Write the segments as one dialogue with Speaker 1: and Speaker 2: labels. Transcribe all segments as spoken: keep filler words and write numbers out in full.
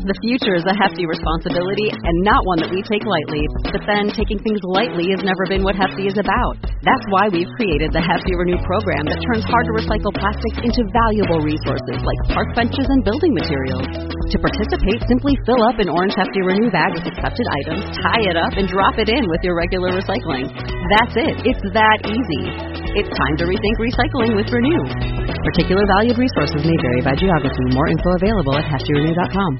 Speaker 1: The future is a hefty responsibility and not one that we take lightly. But then, taking things lightly has never been what Hefty is about. That's why we've created the Hefty Renew program that turns hard-to-recycle plastics into valuable resources like park benches and building materials. To participate, simply fill up an orange Hefty Renew bag with accepted items, tie it up, and drop it in with your regular recycling. That's it. It's that easy. It's time to rethink recycling with Renew. Particular valued resources may vary by geography. More info available at hefty renew dot com.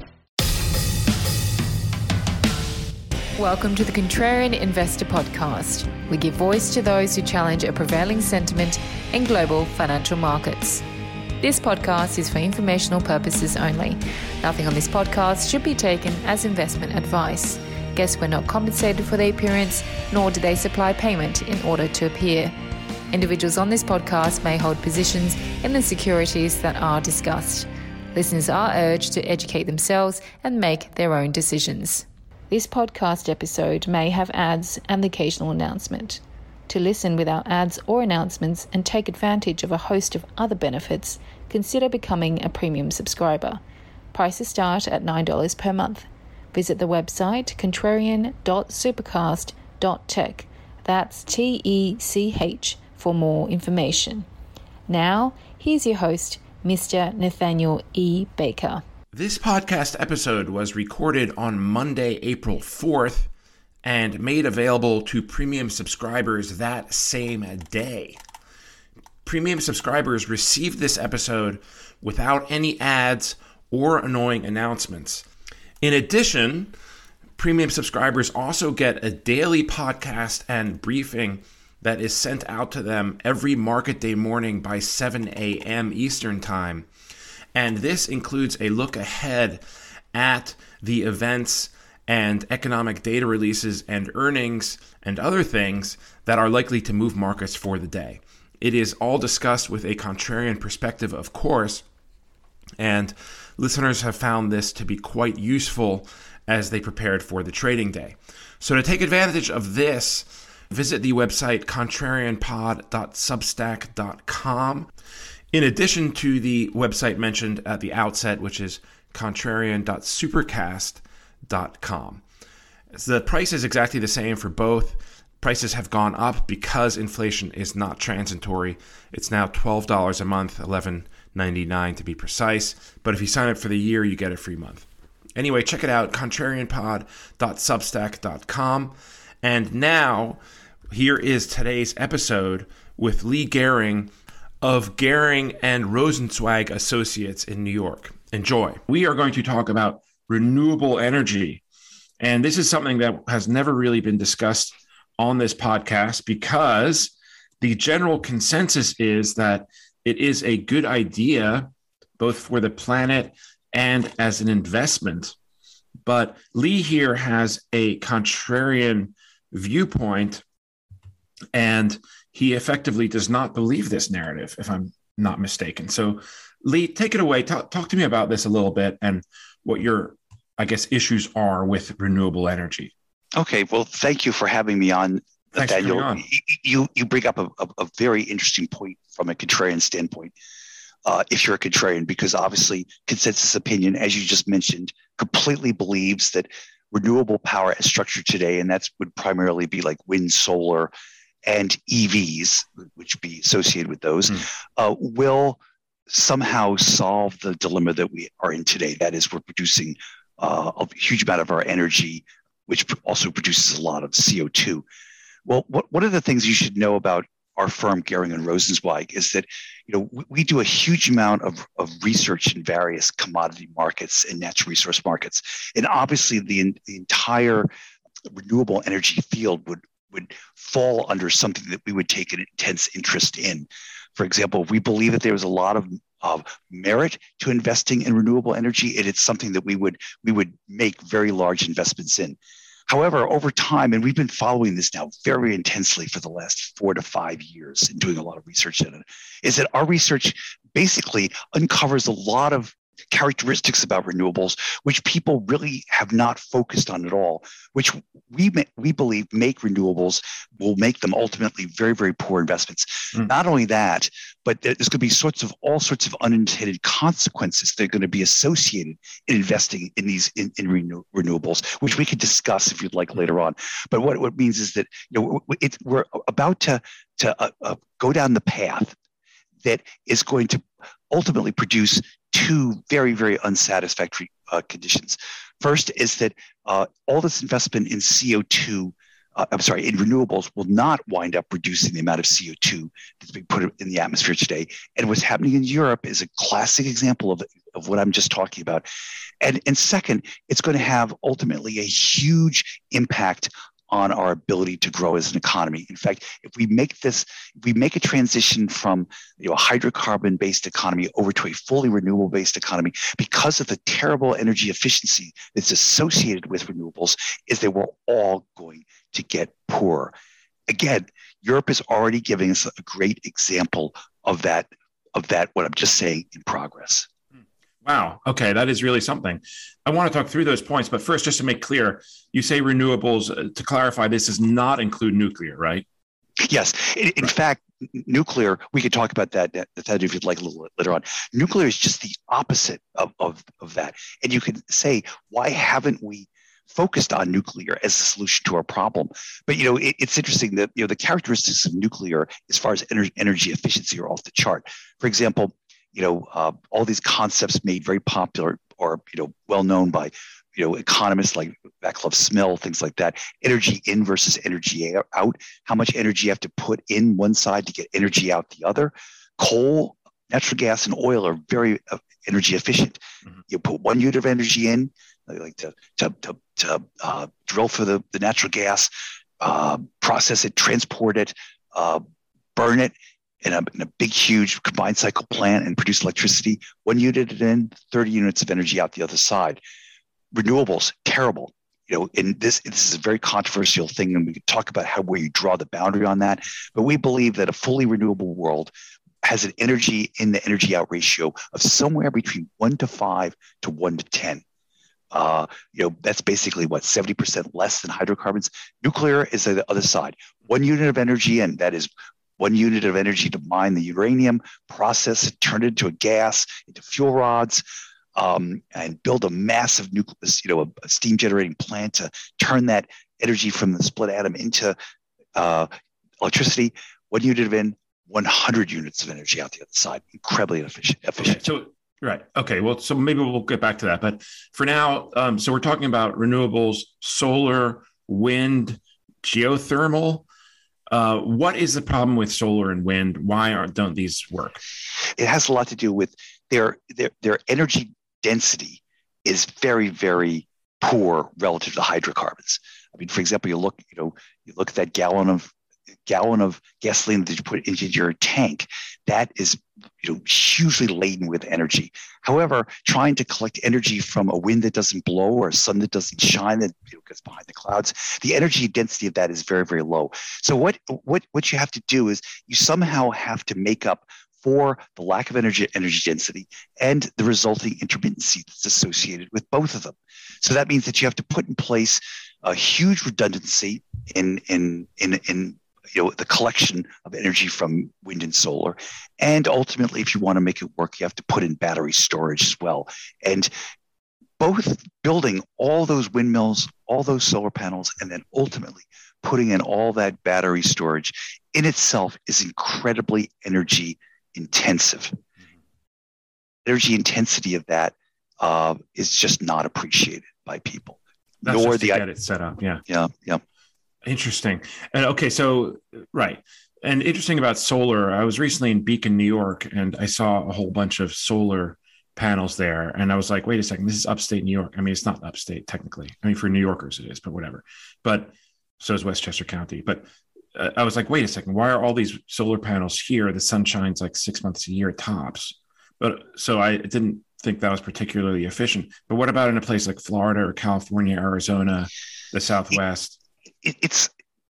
Speaker 2: Welcome to the Contrarian Investor Podcast. We give voice to those who challenge a prevailing sentiment in global financial markets. This podcast is for informational purposes only. Nothing on this podcast should be taken as investment advice. Guests were not compensated for their appearance, nor do they supply payment in order to appear. Individuals on this podcast may hold positions in the securities that are discussed. Listeners are urged to educate themselves and make their own decisions. This podcast episode may have ads and the occasional announcement. To listen without ads or announcements and take advantage of a host of other benefits, consider becoming a premium subscriber. Prices start at nine dollars per month. Visit the website contrarian dot supercast dot tech. That's T E C H for more information. Now, here's your host, Mister Nathaniel E. Baker.
Speaker 3: This podcast episode was recorded on Monday, April fourth, and made available to premium subscribers that same day. Premium subscribers received this episode without any ads or annoying announcements. In addition, premium subscribers also get a daily podcast and briefing that is sent out to them every market day morning by seven a.m. Eastern Time. And this includes a look ahead at the events and economic data releases and earnings and other things that are likely to move markets for the day. It is all discussed with a contrarian perspective, of course, and listeners have found this to be quite useful as they prepared for the trading day. So to take advantage of this, visit the website contrarian pod dot substack dot com. In addition to the website mentioned at the outset, which is contrarian dot supercast dot com. The price is exactly the same for both. Prices have gone up because inflation is not transitory. It's now twelve dollars a month, eleven ninety-nine to be precise. But if you sign up for the year, you get a free month. Anyway, check it out, contrarian pod dot substack dot com. And now, here is today's episode with Lee Gehring of Gehring and Rosenzweig Associates in New York. Enjoy. We are going to talk about renewable energy. And this is something that has never really been discussed on this podcast because the general consensus is that it is a good idea, both for the planet and as an investment. But Lee here has a contrarian viewpoint, and he effectively does not believe this narrative, if I'm not mistaken. So, Lee, take it away. Talk, talk to me about this a little bit and what your, I guess, issues are with renewable energy.
Speaker 4: Okay. Well, thank you for having me on,
Speaker 3: Thanks
Speaker 4: Daniel.
Speaker 3: For coming on.
Speaker 4: You, you bring up a, a, a very interesting point from a contrarian standpoint, uh, if you're a contrarian, because obviously consensus opinion, as you just mentioned, completely believes that renewable power as structured today, and that would primarily be like wind, solar, and E Vs, which be associated with those, mm. uh, will somehow solve the dilemma that we are in today. That is, we're producing uh, a huge amount of our energy, which also produces a lot of C O two. Well, what, one of the things you should know about our firm, Gehring and Rosenzweig, is that you know we, we do a huge amount of, of research in various commodity markets and natural resource markets. And obviously the, the entire renewable energy field would would fall under something that we would take an intense interest in. For example, if we believe that there was a lot of, of merit to investing in renewable energy, and it's something that we would we would make very large investments in. However, over time, and we've been following this now very intensely for the last four to five years and doing a lot of research in it, is that our research basically uncovers a lot of characteristics about renewables, which people really have not focused on at all, which we we believe make renewables, will make them ultimately very, very poor investments. Mm. Not only that, but there's going to be sorts of all sorts of unintended consequences that are going to be associated in investing in these in, in renew, renewables, which we could discuss if you'd like later on. But what, what it means is that you know it, we're about to to uh, uh, go down the path that is going to ultimately produce two very, very unsatisfactory uh, conditions. First is that uh, all this investment in C O two, uh, I'm sorry, in renewables will not wind up reducing the amount of C O two that's being put in the atmosphere today. And what's happening in Europe is a classic example of, of what I'm just talking about. And, and second, it's going to have ultimately a huge impact on our ability to grow as an economy. In fact, if we make this, if we make a transition from you know, a hydrocarbon-based economy over to a fully renewable-based economy, because of the terrible energy efficiency that's associated with renewables, is that we're all going to get poorer. Again, Europe is already giving us a great example of that, of that, what I'm just saying, in progress.
Speaker 3: Wow. Okay. That is really something. I want to talk through those points, but first, just to make clear, you say renewables, uh, to clarify, this does not include nuclear, right?
Speaker 4: Yes. In, in right. fact, nuclear, we could talk about that, that if you'd like a little later on. Nuclear is just the opposite of, of, of that. And you could say, why haven't we focused on nuclear as the solution to our problem? But, you know, it, it's interesting that, you know, the characteristics of nuclear as far as ener- energy efficiency are off the chart. For example, you know, uh, all these concepts made very popular or, you know, well known by, you know, economists like Vaclav Smil, things like that. Energy in versus energy out. How much energy you have to put in one side to get energy out the other. Coal, natural gas, and oil are very uh, energy efficient. Mm-hmm. You put one unit of energy in, like to to to, to uh, drill for the, the natural gas, uh, process it, transport it, uh, burn it. In a, in a big, huge combined cycle plant and produce electricity, one unit in, thirty units of energy out the other side. Renewables, terrible. You know, and this this is a very controversial thing, and we could talk about how where you draw the boundary on that. But we believe that a fully renewable world has an energy in the energy out ratio of somewhere between one to five to one to ten. Uh, you know, that's basically what seventy percent less than hydrocarbons. Nuclear is on the other side. One unit of energy in, that is one unit of energy to mine the uranium, process it, turn it into a gas, into fuel rods, um, and build a massive nucleus, you know, a, a steam generating plant to turn that energy from the split atom into uh, electricity. One unit of in, one hundred units of energy out the other side. Incredibly efficient. efficient.
Speaker 3: Okay, so right. Okay. Well, so maybe we'll get back to that. But for now, um, so we're talking about renewables, solar, wind, geothermal. Uh, what is the problem with solar and wind? Why aren't don't these work?
Speaker 4: It has a lot to do with their their their energy density is very, very poor relative to hydrocarbons. I mean, for example, you look, you know, you look at that gallon of gallon of gasoline that you put into your tank. That is, you know, hugely laden with energy. However, trying to collect energy from a wind that doesn't blow or a sun that doesn't shine, that you know, gets behind the clouds, the energy density of that is very, very low. So what what what you have to do is you somehow have to make up for the lack of energy energy density and the resulting intermittency that's associated with both of them. So that means that you have to put in place a huge redundancy in in in in you know, the collection of energy from wind and solar. And ultimately, if you want to make it work, you have to put in battery storage as well. And both building all those windmills, all those solar panels, and then ultimately putting in all that battery storage in itself is incredibly energy intensive. Mm-hmm. Energy intensity of that uh, is just not appreciated by people.
Speaker 3: That's nor just the to get it set up. Yeah.
Speaker 4: Yeah. Yeah.
Speaker 3: Interesting. And okay, so right. And interesting about solar, I was recently in Beacon, New York, and I saw a whole bunch of solar panels there. And I was like, wait a second, this is upstate New York. I mean, it's not upstate technically. I mean, for New Yorkers it is, but whatever. But so is Westchester County. But uh, I was like, wait a second, why are all these solar panels here? The sun shines like six months a year tops. But so I didn't think that was particularly efficient. But what about in a place like Florida or California, Arizona, the Southwest?
Speaker 4: It, it's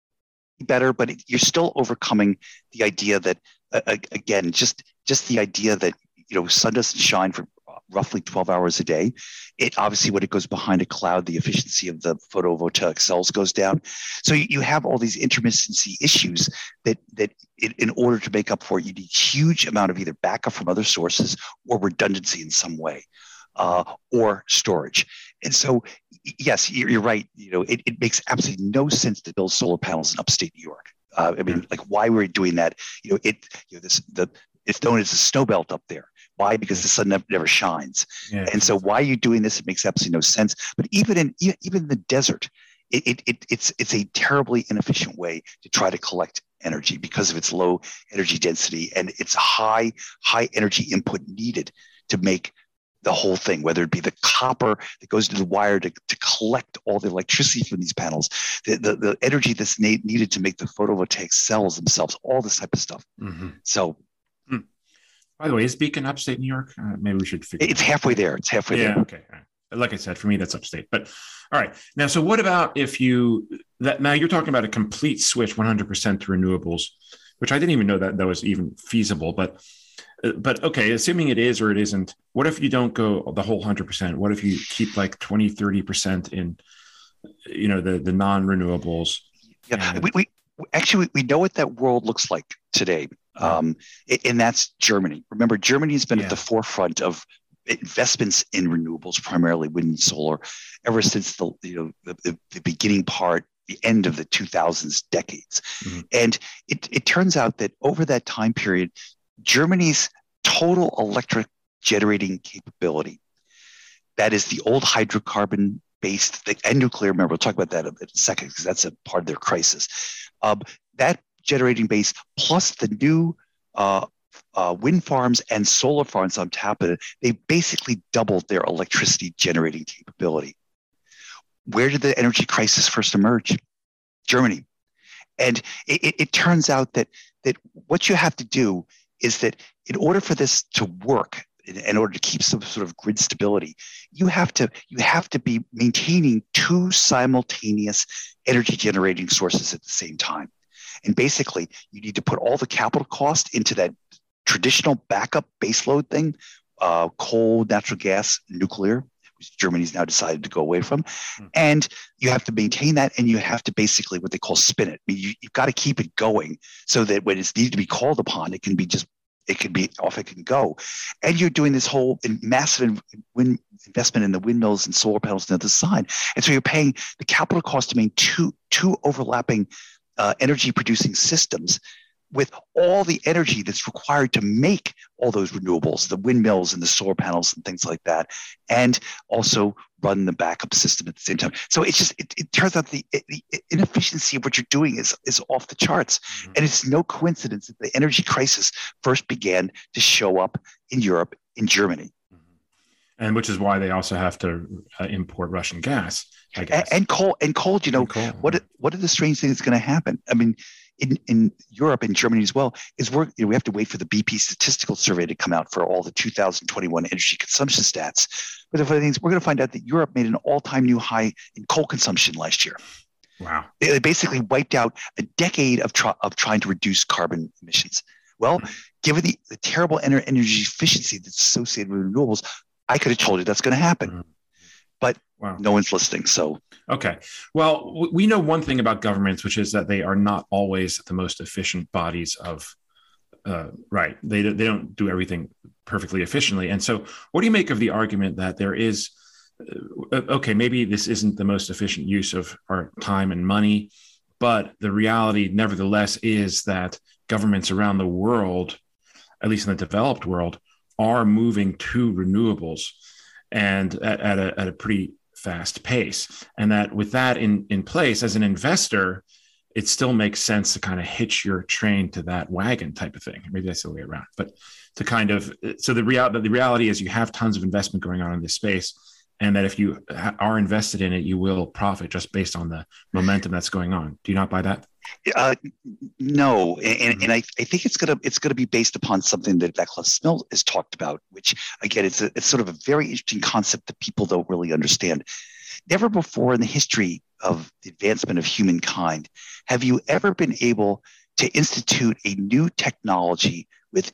Speaker 4: better, but it, you're still overcoming the idea that, uh, again, just just the idea that, you know, sun doesn't shine for roughly twelve hours a day. It obviously, when it goes behind a cloud, the efficiency of the photovoltaic cells goes down. So you, you have all these intermittency issues that that in, in order to make up for it, you need huge amount of either backup from other sources or redundancy in some way, uh, or storage. And so, yes, you're, you're right. You know, it, it makes absolutely no sense to build solar panels in upstate New York. Uh, I mean, like, why were we doing that? You know, it you know this the it's known as the snow belt up there. Why? Because the sun never, never shines. Yeah. And so why are you doing this? It makes absolutely no sense. But even in even in the desert, it, it, it it's it's a terribly inefficient way to try to collect energy because of its low energy density and its high high energy input needed to make the whole thing, whether it be the copper that goes to the wire to, to collect all the electricity from these panels, the, the, the energy that's na- needed to make the photovoltaic cells themselves, all this type of stuff. Mm-hmm. So,
Speaker 3: mm. By the way, is Beacon upstate New York? Uh, maybe we should figure
Speaker 4: It's halfway there. It's halfway
Speaker 3: yeah,
Speaker 4: there.
Speaker 3: Okay. All right. Like I said, for me, that's upstate. But all right. Now, so what about if you, that now you're talking about a complete switch one hundred percent to renewables, which I didn't even know that that was even feasible, but But okay, assuming it is or it isn't, what if you don't go the whole one hundred percent? What if you keep like twenty, thirty percent in, you know, the, the non-renewables?
Speaker 4: Yeah, and- we, we actually, we know what that world looks like today. Um, and that's Germany. Remember, Germany has been yeah. at the forefront of investments in renewables, primarily wind and solar, ever since the, you know, the, the, the beginning part, the end of the two thousands decades. Mm-hmm. And it, it turns out that over that time period, Germany's total electric generating capability, that is the old hydrocarbon based and nuclear, remember, we'll talk about that in a second because that's a part of their crisis. Um, that generating base plus the new uh, uh, wind farms and solar farms on top of it, they basically doubled their electricity generating capability. Where did the energy crisis first emerge? Germany. And it, it, it turns out that that what you have to do is that in order for this to work, in, in order to keep some sort of grid stability, you have to you have to be maintaining two simultaneous energy generating sources at the same time. And basically, you need to put all the capital cost into that traditional backup baseload thing, uh, coal, natural gas, nuclear, which Germany's now decided to go away from. Mm. And you have to maintain that, and you have to basically what they call spin it. I mean, you, you've got to keep it going so that when it's needed to be called upon, it can be just, it can be off, it can go. And you're doing this whole massive wind investment in the windmills and solar panels on the other side. And so you're paying the capital cost to maintain two, two overlapping uh, energy producing systems with all the energy that's required to make all those renewables, the windmills and the solar panels and things like that, and also run the backup system at the same time. So it's just, it, it turns out the, the inefficiency of what you're doing is, is off the charts. Mm-hmm. And it's no coincidence that the energy crisis first began to show up in Europe, in Germany.
Speaker 3: And which is why they also have to uh, import Russian gas, I guess.
Speaker 4: And, and coal, and coal, you know, coal. what, what are the strange things that's going to happen? I mean, in, in Europe and Germany as well, is we're, you know, we have to wait for the B P statistical survey to come out for all the two thousand twenty-one energy consumption stats. But the funny thing is, we're going to find out that Europe made an all-time new high in coal consumption last year.
Speaker 3: Wow.
Speaker 4: They, they basically wiped out a decade of, tr- of trying to reduce carbon emissions. Well, mm-hmm. given the, the terrible energy efficiency that's associated with renewables, I could have told you that's going to happen. Mm-hmm. But wow. no one's listening. So,
Speaker 3: okay. Well, we know one thing about governments, which is that they are not always the most efficient bodies of, uh, right. They, they don't do everything perfectly efficiently. And so what do you make of the argument that there is, uh, okay, maybe this isn't the most efficient use of our time and money, but the reality nevertheless is that governments around the world, at least in the developed world, are moving to renewables and at, at, a, at a pretty fast pace. And that with that in, in place, as an investor, it still makes sense to kind of hitch your train to that wagon type of thing. Maybe that's the way around, but to kind of, so the, real, the reality is you have tons of investment going on in this space. And that if you are invested in it, you will profit just based on the momentum that's going on. Do you not buy that?
Speaker 4: Uh, no, and, mm-hmm. and I, I think it's gonna it's gonna be based upon something that Vaclav Smil has talked about, which again, it's a, it's sort of a very interesting concept that people don't really understand. Never before in the history of the advancement of humankind have you ever been able to institute a new technology with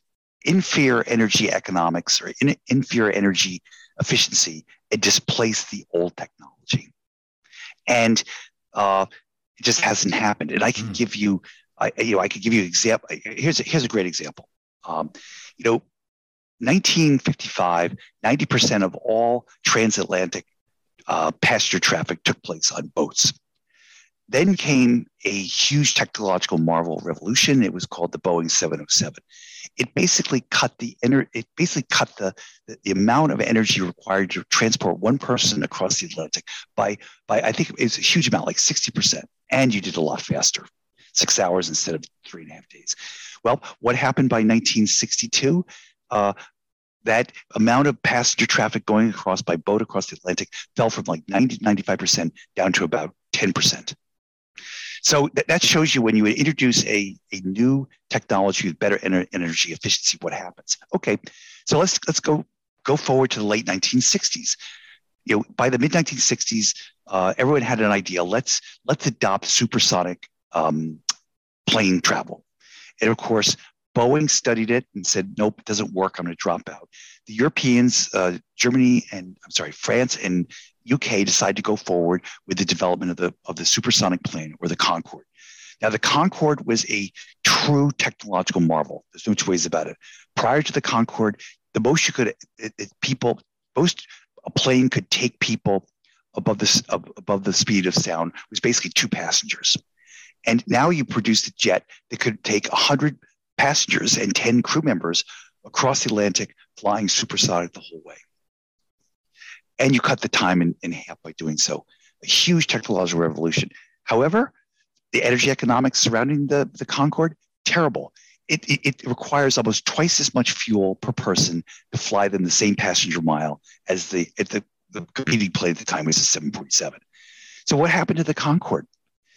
Speaker 4: inferior energy economics or in, inferior energy efficiency and displace the old technology. And uh, it just hasn't happened. And I can mm. give you, I, you know, I could give you an example. Here's a, here's a great example. Um, you know, nineteen fifty-five, ninety percent of all transatlantic uh, passenger traffic took place on boats. Then came a huge technological marvel revolution. It was called the Boeing seven oh seven. It basically cut the ener- it basically cut the, the, the amount of energy required to transport one person across the Atlantic by by I think it was a huge amount, like sixty percent. And you did a lot faster, six hours instead of three and a half days. Well, what happened by nineteen sixty-two? Uh, that amount of passenger traffic going across by boat across the Atlantic fell from like ninety to ninety-five percent down to about ten percent. So th- that shows you when you introduce a, a new technology with better ener- energy efficiency, what happens. Okay, so let's let's go go forward to the late nineteen sixties. You know, by the mid nineteen sixties, uh, everyone had an idea. Let's let's adopt supersonic um, plane travel, and of course, Boeing studied it and said, nope, it doesn't work. I'm going to drop out. The Europeans, uh, Germany, and I'm sorry, France and U K decided to go forward with the development of the of the supersonic plane, or the Concorde. Now, the Concorde was a true technological marvel. There's no two ways about it. Prior to the Concorde, the most you could it, it, people most a plane could take people above this above the speed of sound was basically two passengers. And now you produced a jet that could take one hundred passengers and ten crew members across the Atlantic, flying supersonic the whole way. And you cut the time in, in half by doing so. A huge technological revolution. However, the energy economics surrounding the, the Concorde, terrible. It, it, it requires almost twice as much fuel per person to fly than the same passenger mile as the, at the, the competing plane at the time was a seven forty-seven. So what happened to the Concorde?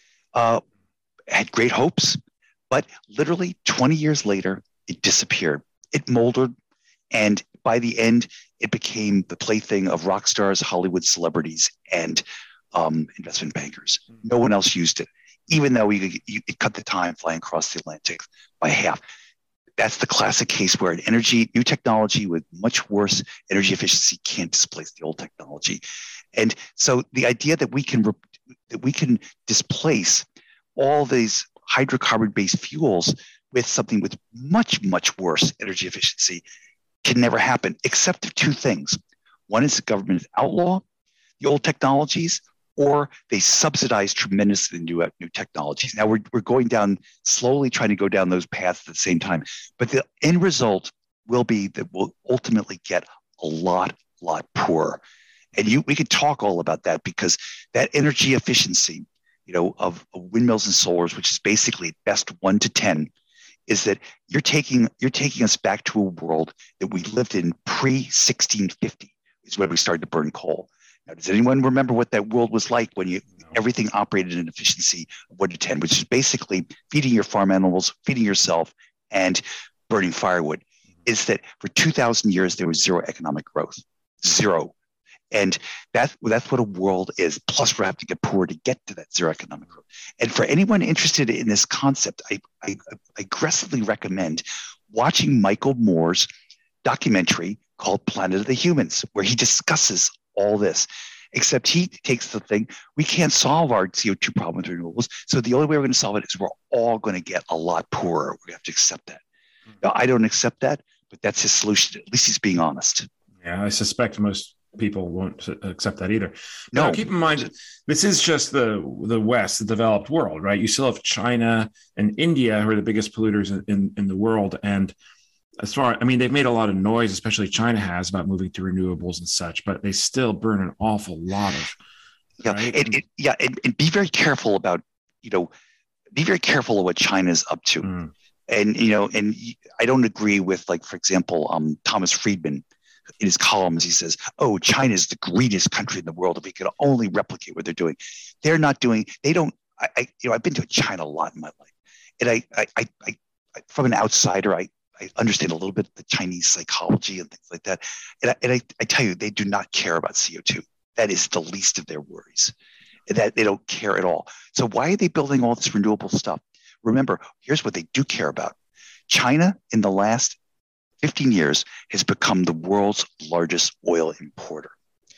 Speaker 4: Uh, had great hopes, but literally twenty years later, it disappeared. It moldered, and by the end, it became the plaything of rock stars, Hollywood celebrities, and um, investment bankers. No one else used it, even though you, you, it cut the time flying across the Atlantic by half. That's the classic case where an energy, new technology with much worse energy efficiency can't displace the old technology. And so the idea that we can that we can displace all these hydrocarbon-based fuels with something with much, much worse energy efficiency can never happen, except for two things. One is the government outlaw the old technologies, or they subsidize tremendously new, new technologies. Now we're, we're going down, slowly trying to go down those paths at the same time. But the end result will be that we'll ultimately get a lot, lot poorer. And you, we could talk all about that, because that energy efficiency, you know, of, of windmills and solars, which is basically best one to ten, is that you're taking you're taking us back to a world that we lived in pre sixteen fifty, is when we started to burn coal. Now, does anyone remember what that world was like when you no. everything operated in an efficiency of one to ten, which is basically feeding your farm animals, feeding yourself, and burning firewood? Mm-hmm. Is that for two thousand years there was zero economic growth, zero. And that's, that's what a world is. Plus, we have to get poor to get to that zero economic growth. And for anyone interested in this concept, I, I, I aggressively recommend watching Michael Moore's documentary called Planet of the Humans, where he discusses all this. Except he takes the thing, we can't solve our C O two problem with renewables. So the only way we're going to solve it is we're all going to get a lot poorer. We have to accept that. Mm-hmm. Now, I don't accept that, but that's his solution. At least he's being honest.
Speaker 3: Yeah, I suspect most people won't accept that either.
Speaker 4: No,
Speaker 3: now, keep in mind, this is just the the West, the developed world, right? You still have China and India, who are the biggest polluters in, in the world. And as far, I mean, they've made a lot of noise, especially China has, about moving to renewables and such, but they still burn an awful lot of.
Speaker 4: Yeah, right? and, and, yeah, and, and be very careful about, you know, be very careful of what China's up to. Mm. And, you know, and I don't agree with, like, for example, um, Thomas Friedman. In his columns, he says, oh, China is the greatest country in the world if we could only replicate what they're doing. They're not doing, they don't, I, I you know, I've been to China a lot in my life. And I, I, I, I from an outsider, I, I understand a little bit of the Chinese psychology and things like that. And I, and I, I tell you, they do not care about C O two. That is the least of their worries. That they don't care at all. So why are they building all this renewable stuff? Remember, here's what they do care about. China in the last fifteen years, has become the world's largest oil importer.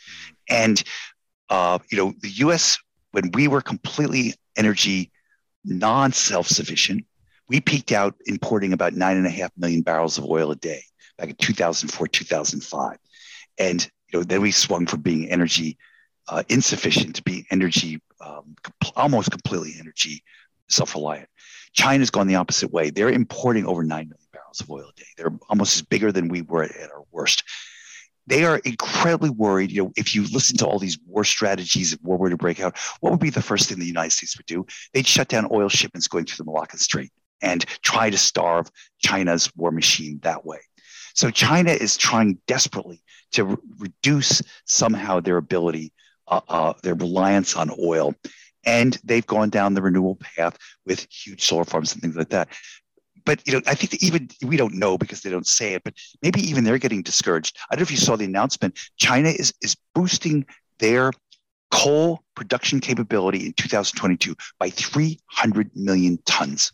Speaker 4: And, uh, you know, the U S, when we were completely energy non-self-sufficient, we peaked out importing about nine and a half million barrels of oil a day back in two thousand four, two thousand five. And, you know, then we swung from being energy uh, insufficient to being energy, um, com- almost completely energy self-reliant. China's gone the opposite way. They're importing over nine million barrels of oil a day. They're almost as bigger than we were at our worst. They are incredibly worried. You know, if you listen to all these war strategies, if war were to break out, what would be the first thing the United States would do? They'd shut down oil shipments going through the Malacca Strait and try to starve China's war machine that way. So China is trying desperately to re- reduce somehow their ability, uh, uh, their reliance on oil. And they've gone down the renewable path with huge solar farms and things like that. But, you know, I think that even we don't know because they don't say it, but maybe even they're getting discouraged. I don't know if you saw the announcement. China is, is boosting their coal production capability in two thousand twenty-two by three hundred million tons.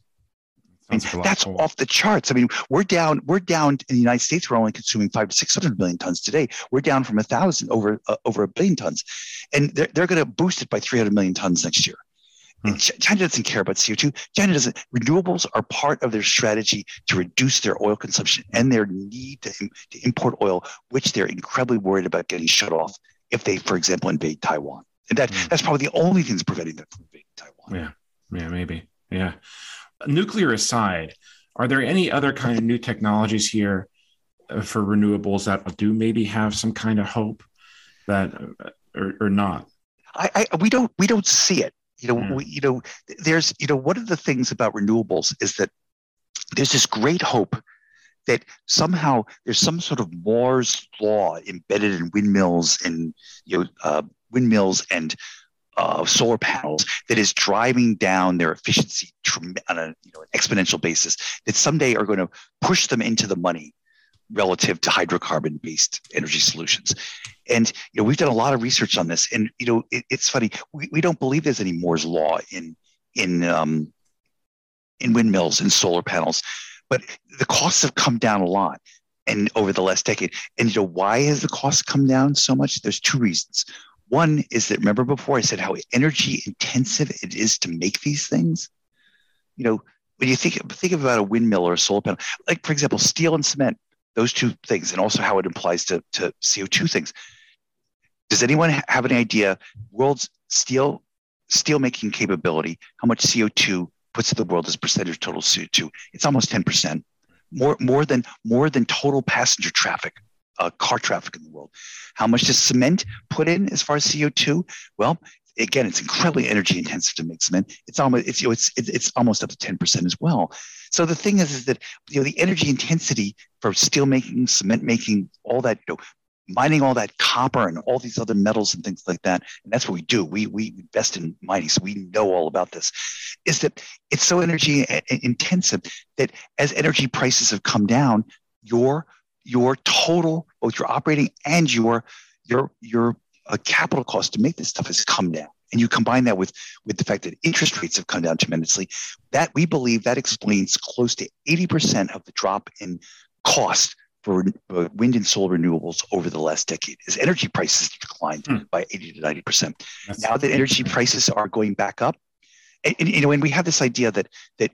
Speaker 4: I mean, that's cool. Off the charts. I mean, we're down. We're down in the United States. We're only consuming five to six hundred million tons today. We're down from a thousand over uh, over a billion tons, and they're they're going to boost it by three hundred million tons next year. Hmm. China doesn't care about C O two. China doesn't. Renewables are part of their strategy to reduce their oil consumption and their need to, to import oil, which they're incredibly worried about getting shut off if they, for example, invade Taiwan. And that hmm. that's probably the only thing that's preventing them from invading Taiwan.
Speaker 3: Yeah, yeah, maybe, yeah. Nuclear aside, are there any other kind of new technologies here uh, for renewables that do maybe have some kind of hope that, uh, or, or not?
Speaker 4: I, I we don't we don't see it. You know, mm. we, you know, there's you know one of the things about renewables is that there's this great hope that somehow there's some sort of Moore's law embedded in windmills and you know uh, windmills and Uh, solar panels that is driving down their efficiency on a you know, an exponential basis that someday are going to push them into the money relative to hydrocarbon-based energy solutions. And you know we've done a lot of research on this, and you know it, it's funny we, we don't believe there's any Moore's law in in um, in windmills and solar panels, but the costs have come down a lot and over the last decade. And you know why has the cost come down so much? There's two reasons. One is that, remember before I said how energy intensive it is to make these things? You know, when you think, think about a windmill or a solar panel, like, for example, steel and cement, those two things, and also how it applies to, to C O two things. Does anyone have any idea, world's steel, steel making capability, how much C O two puts in the world as percentage of total C O two? It's almost ten percent, more, more, than, more than total passenger traffic. Uh, car traffic in the world. How much does cement put in as far as C O two? Well, again, it's incredibly energy intensive to make cement. It's almost it's you know, it's it's almost up to ten percent as well. So the thing is, is that you know the energy intensity for steel making, cement making, all that, you know, mining all that copper and all these other metals and things like that, and that's what we do. We we invest in mining, so we know all about this. Is that it's so energy intensive that as energy prices have come down, your your total, both your operating and your your your uh, capital cost to make this stuff has come down. And you combine that with, with the fact that interest rates have come down tremendously, that we believe that explains close to eighty percent of the drop in cost for uh, wind and solar renewables over the last decade, as energy prices declined hmm. by eighty to ninety percent. That's now that energy prices are going back up, and, and you know, and we have this idea that that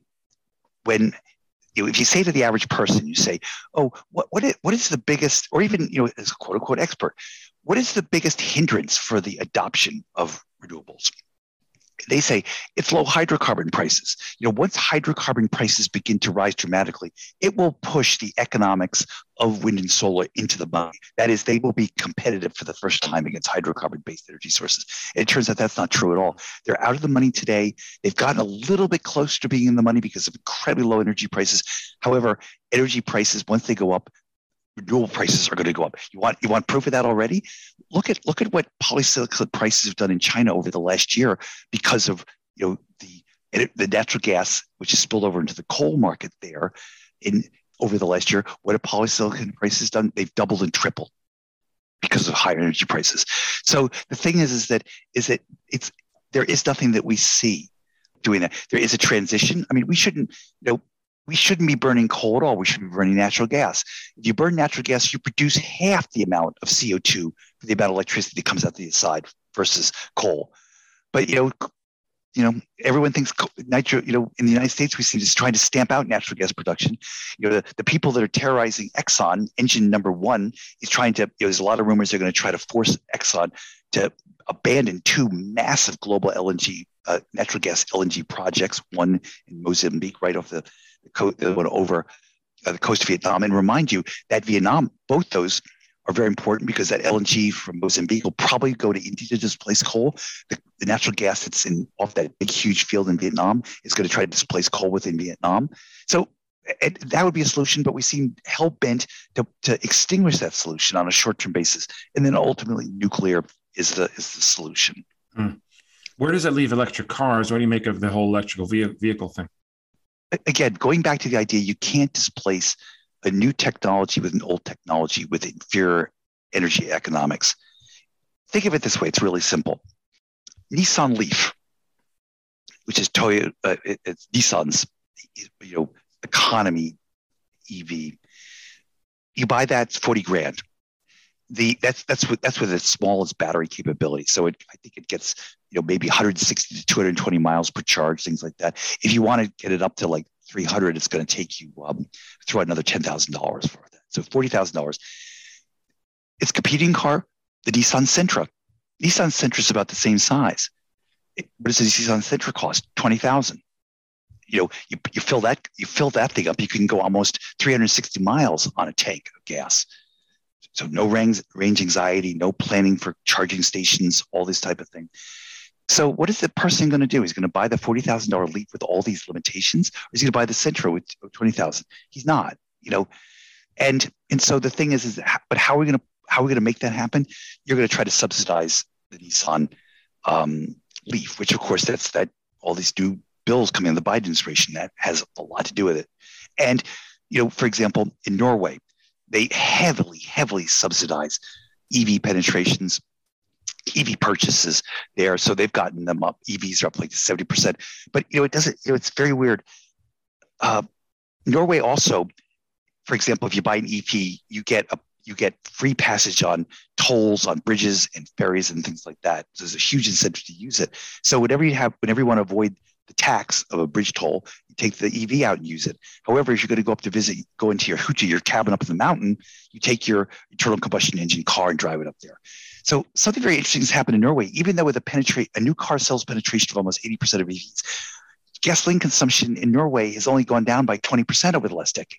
Speaker 4: when You know, if you say to the average person, you say, "Oh, what what is, what is the biggest," or even you know, as a quote unquote expert, what is the biggest hindrance for the adoption of renewables? They say it's low hydrocarbon prices. You know, once hydrocarbon prices begin to rise dramatically, it will push the economics of wind and solar into the money. That is, they will be competitive for the first time against hydrocarbon-based energy sources. And it turns out that's not true at all. They're out of the money today. They've gotten a little bit closer to being in the money because of incredibly low energy prices. However, energy prices, once they go up, renewable prices are going to go up. You want you want proof of that already? Look at look at what polysilicon prices have done in China over the last year because of you know the the natural gas which is spilled over into the coal market there. In over the last year, what have polysilicon prices done? They've doubled and tripled because of higher energy prices. So the thing is, is that is that it's there is nothing that we see doing that. There is a transition. I mean, we shouldn't you know. we shouldn't be burning coal at all. We should be burning natural gas. If you burn natural gas, you produce half the amount of C O two for the amount of electricity that comes out the side versus coal. But, you know, you know, everyone thinks nitro, you know, in the United States, we see this trying to stamp out natural gas production. You know, the, the people that are terrorizing Exxon, engine number one, is trying to, you know, there's a lot of rumors they're going to try to force Exxon to abandon two massive global L N G, uh, natural gas L N G projects, one in Mozambique, right off the, the coast, the one over uh, the coast of Vietnam. And remind you that Vietnam, both those are very important because that L N G from Mozambique will probably go to India to displace coal. The, the natural gas that's in off that big, huge field in Vietnam is going to try to displace coal within Vietnam. So it, that would be a solution, but we seem hell-bent to, to extinguish that solution on a short-term basis. And then ultimately nuclear is the is the solution.
Speaker 3: Hmm. Where does that leave electric cars? What do you make of the whole electrical vehicle thing?
Speaker 4: Again, going back to the idea, you can't displace a new technology with an old technology with inferior energy economics. Think of it this way. It's really simple. Nissan Leaf, which is Toyota, uh, it, it's Nissan's, you know, economy E V. You buy that, it's forty grand. The that's that's with that's with its smallest battery capability. So it, I think it gets, you know, maybe one hundred sixty to two hundred twenty miles per charge, things like that. If you want to get it up to like three hundred, it's going to take you um, throw out another ten thousand dollars for that. So forty thousand dollars. Its competing car, the Nissan Sentra. Nissan Sentra is about the same size. It, what does the Nissan Sentra cost? twenty thousand dollars. You know, you, you fill that you fill that thing up, you can go almost three hundred sixty miles on a tank of gas. So no range, range anxiety, no planning for charging stations, all this type of thing. So what is the person going to do? He's going to buy the forty thousand dollars Leaf with all these limitations, or is he going to buy the Sentra with twenty thousand dollars? He's not, you know. And and so the thing is, is but how are we going to how are we going to make that happen? You're going to try to subsidize the Nissan um, Leaf, which of course that's that all these new bills coming in the Biden administration that has a lot to do with it. And you know, for example, in Norway, they heavily, heavily subsidize E V penetrations, E V purchases there. So they've gotten them up. E Vs are up like seventy percent. But, you know, it doesn't, you know, it's very weird. Uh, Norway also, for example, if you buy an E V, you get a you get free passage on tolls, on bridges and ferries and things like that. So there's a huge incentive to use it. So whenever you have, whenever you want to avoid the tax of a bridge toll, you take the E V out and use it. However, if you're going to go up to visit, go into your hoochie, your cabin up in the mountain, you take your internal combustion engine car and drive it up there. So something very interesting has happened in Norway. Even though with a penetrate a new car sales penetration of almost eighty percent of E Vs, gasoline consumption in Norway has only gone down by twenty percent over the last decade.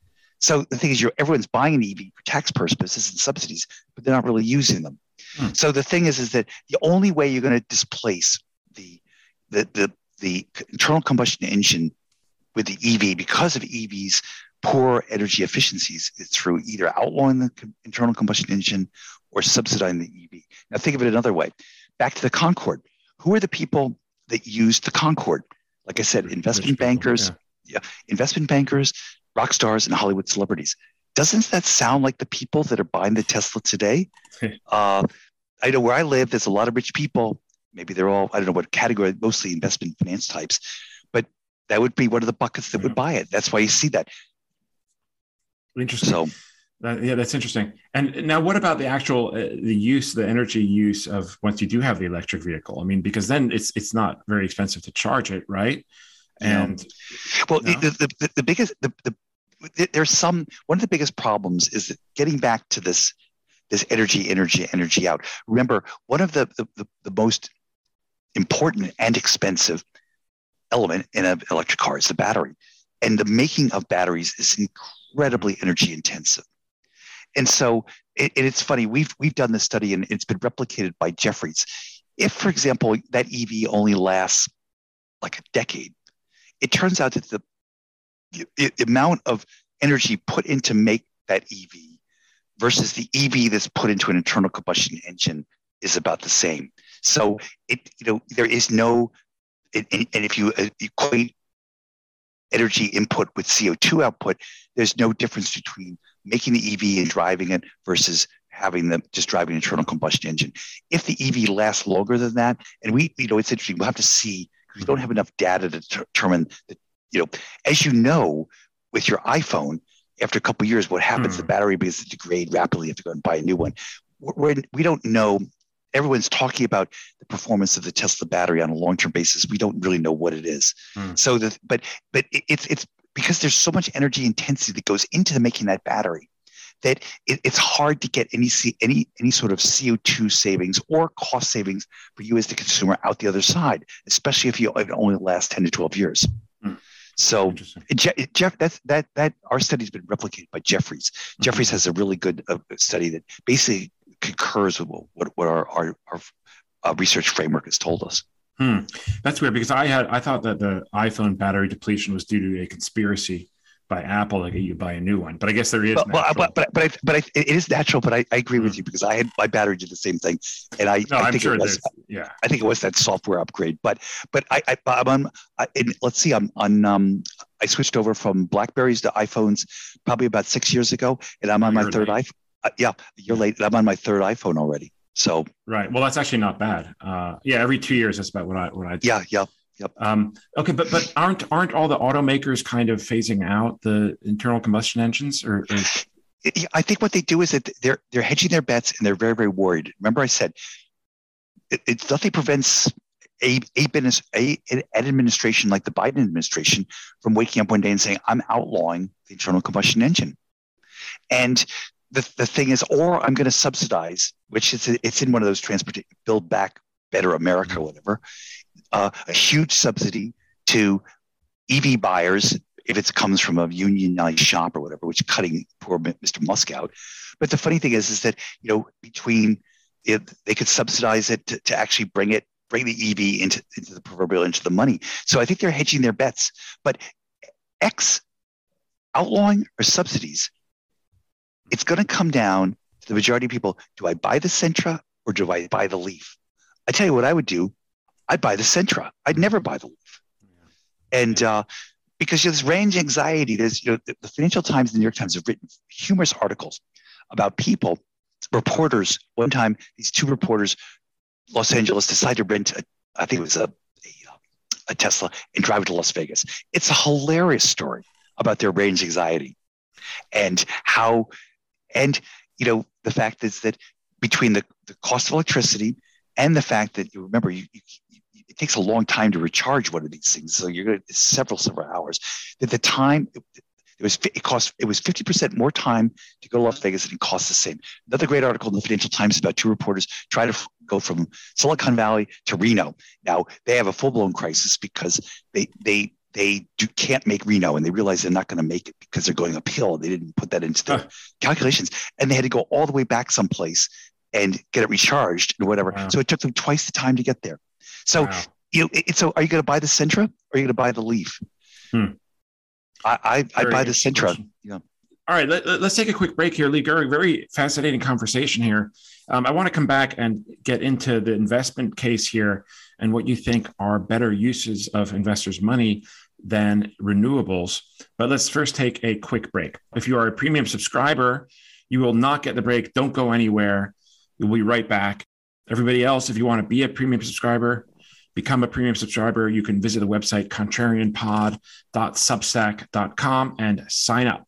Speaker 4: So the thing is, you're everyone's buying an E V for tax purposes and subsidies, but they're not really using them. Hmm. So the thing is, is that the only way you're going to displace the the the the internal combustion engine with the E V because of E V's poor energy efficiencies is through either outlawing the internal combustion engine or subsidizing the E V. Now think of it another way. Back to the Concorde. Who are the people that use the Concorde? Like I said, investment bankers, yeah. yeah, investment bankers, rock stars, and Hollywood celebrities. Doesn't that sound like the people that are buying the Tesla today? uh, I know where I live, there's a lot of rich people. Maybe they're all, I don't know what category, mostly investment finance types, but that would be one of the buckets that yeah. would buy it. That's why you see that.
Speaker 3: Interesting.
Speaker 4: So,
Speaker 3: uh, yeah, that's interesting. And now what about the actual, uh, the use, the energy use of once you do have the electric vehicle? I mean, because then it's it's not very expensive to charge it, right? And
Speaker 4: yeah. well, no? the, the, the, the biggest, the, the, there's some, one of the biggest problems is that getting back to this, this energy, energy, energy out. Remember, one of the, the, the, the most important and expensive element in an electric car is the battery. And the making of batteries is incredibly energy intensive. And so it, it, it's funny, we've we've done this study and it's been replicated by Jefferies. If, for example, that E V only lasts like a decade, it turns out that the, the, the amount of energy put in to make that E V versus the E V that's put into an internal combustion engine is about the same. So it, you know, there is no, it, and, and if you equate energy input with C O two output, there's no difference between making the E V and driving it versus having them just driving an internal combustion engine. If the E V lasts longer than that, and we, you know, it's interesting, we'll have to see, because we don't have enough data to determine the, you know, as you know, with your iPhone, after a couple of years, what happens? Hmm. The battery begins to degrade rapidly. You have to go and buy a new one. We're, we don't know. Everyone's talking about the performance of the Tesla battery on a long-term basis. We don't really know what it is. Hmm. So, the, but but it's it's because there's so much energy intensity that goes into the making that battery that it, it's hard to get any any any sort of C O two savings or cost savings for you as the consumer out the other side, especially if you it only lasts ten to twelve years. Hmm. So, Jeff, that's that that our study's been replicated by Jefferies. Mm-hmm. Jefferies has a really good uh, study that basically concurs with what, what our our, our uh, research framework has told us.
Speaker 3: Hmm. That's weird because I had I thought that the iPhone battery depletion was due to a conspiracy by Apple to get you buy a new one, but I guess there is.
Speaker 4: Well, well, but but but, I, but I, it is natural. But I, I agree hmm. with you because I had my battery did the same thing, and I,
Speaker 3: no,
Speaker 4: I
Speaker 3: I'm
Speaker 4: think
Speaker 3: sure
Speaker 4: it was
Speaker 3: yeah
Speaker 4: I think it was that software upgrade. But but I, I I'm on I, and let's see I'm on um I switched over from BlackBerries to iPhones probably about six years ago, and I'm on my third iPhone. Uh, yeah, a year late, and I'm on my third iPhone already. So
Speaker 3: right, well, that's actually not bad. Uh, yeah, every two years, that's about what I what I do.
Speaker 4: Yeah, yeah, yep.
Speaker 3: Um, okay, but but aren't aren't all the automakers kind of phasing out the internal combustion engines? Or, or...
Speaker 4: I think what they do is that they're they're hedging their bets, and they're very very worried. Remember, I said it, it's nothing prevents a, a, a an administration like the Biden administration from waking up one day and saying, "I'm outlawing the internal combustion engine," and The the thing is, or I'm going to subsidize, which is it's in one of those transport Build Back Better America, or whatever, uh, a huge subsidy to E V buyers if it comes from a unionized shop or whatever, which is cutting poor Mister Musk out. But the funny thing is, is that you know between it, they could subsidize it to, to actually bring it bring the E V into into the proverbial into the money. So I think they're hedging their bets. But X outlawing or subsidies. It's going to come down to the majority of people. Do I buy the Sentra or do I buy the Leaf? I tell you what I would do. I'd buy the Sentra. I'd never buy the Leaf. Yeah. And uh, because there's range anxiety, there's you know the, the Financial Times and the New York Times have written humorous articles about people, reporters. One time, these two reporters, Los Angeles, decided to rent, a, I think it was a, a, a Tesla, and drive it to Las Vegas. It's a hilarious story about their range anxiety and how. And, you know, the fact is that between the, the cost of electricity and the fact that, you remember, you, you, it takes a long time to recharge one of these things. So you're going to several, several hours. That the time, it, it was it cost it was fifty percent more time to go to Las Vegas than it costs the same. Another great article in the Financial Times about two reporters trying to f- go from Silicon Valley to Reno. Now, they have a full-blown crisis because they they they do, can't make Reno, and they realize they're not going to make it because they're going uphill. They didn't put that into their huh. calculations, and they had to go all the way back someplace and get it recharged and whatever. Wow. So it took them twice the time to get there. So, wow. you know, it, it, so are you going to buy the Sentra or are you going to buy the Leaf? Hmm. I I, I buy the Sentra. Yeah.
Speaker 3: All right, let, let's take a quick break here, Lee Goering. Very fascinating conversation here. Um, I want to come back and get into the investment case here and what you think are better uses of investors' money than renewables. But let's first take a quick break. If you are a premium subscriber, you will not get the break. Don't go anywhere. We'll be right back. Everybody else, if you want to be a premium subscriber, become a premium subscriber, you can visit the website contrarian pod dot substack dot com and sign up.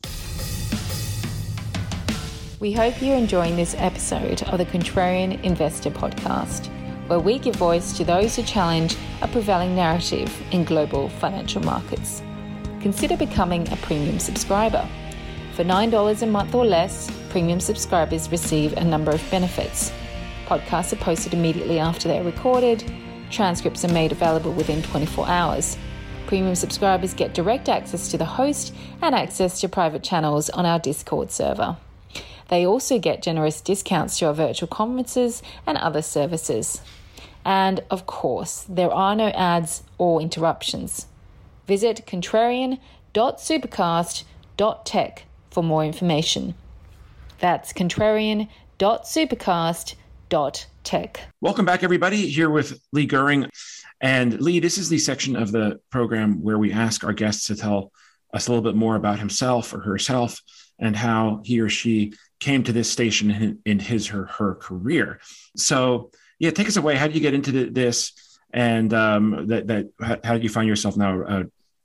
Speaker 2: We hope you're enjoying this episode of the Contrarian Investor Podcast, where we give voice to those who challenge a prevailing narrative in global financial markets. Consider becoming a premium subscriber. For nine dollars a month or less, premium subscribers receive a number of benefits. Podcasts are posted immediately after they're recorded. Transcripts are made available within twenty-four hours. Premium subscribers get direct access to the host and access to private channels on our Discord server. They also get generous discounts to our virtual conferences and other services. And of course, there are no ads or interruptions. Visit contrarian dot supercast dot tech for more information. That's contrarian dot supercast dot tech.
Speaker 3: Welcome back, everybody. Here with Lee Goering. And Lee, this is the section of the program where we ask our guests to tell us a little bit more about himself or herself and how he or she came to this station in, in his or her career. So, yeah, take us away. How did you get into the, this? And um, that, that how did you find yourself now uh,